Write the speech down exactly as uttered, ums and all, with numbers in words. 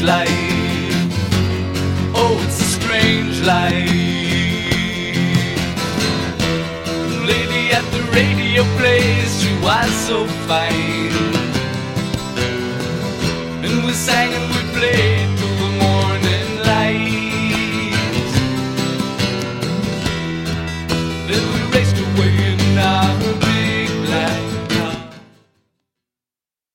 life. Oh, it's a strange life. Lady at the radio plays, she was so fine. And we sang and we played